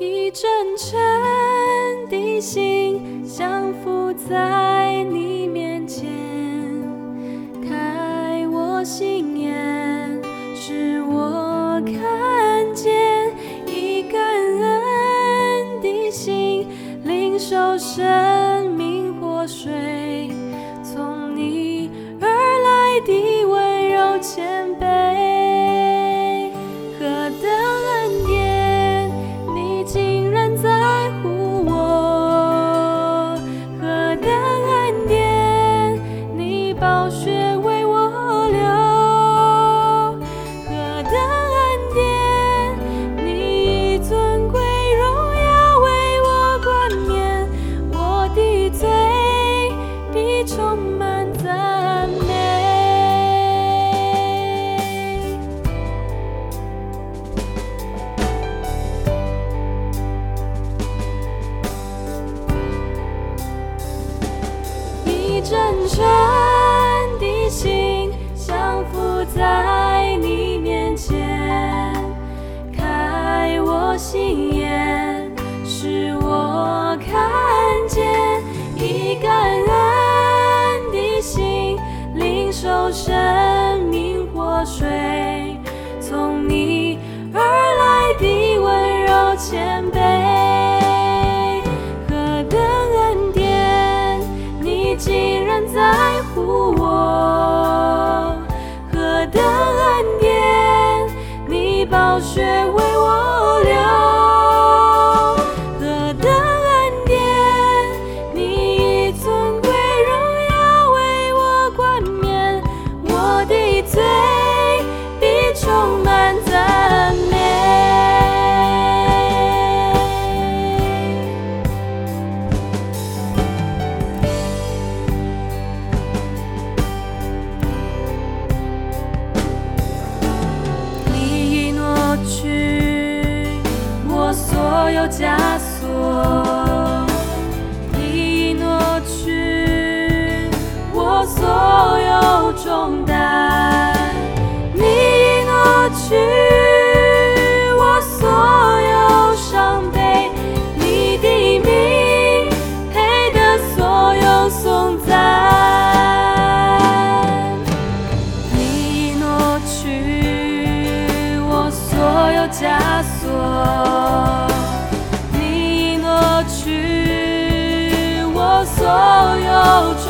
一真诚的心降服在你面前，开我心眼，使我看见一感恩的心，领受生命活水，从你而来的温柔谦卑。何等恩典，你竟然在乎我！何等恩典，你宝血为我流！何等恩典，你以尊贵荣耀为我冠冕，我的嘴必充满赞美。一真诚的心降服在你面前，开我心眼，使我看见一感恩的心，领受生命活水，从你而来的温柔谦卑。何等恩典，你竟然在乎我！何等恩典，你宝血为我流！何等恩典，你以尊贵荣耀为我冠冕，我的嘴必充满赞美。你已挪去我所有枷锁，你已挪去我所有重担，你已挪去我所有伤悲，你的名配得所有颂赞。你已挪去我所有枷锁，你已挪去我所有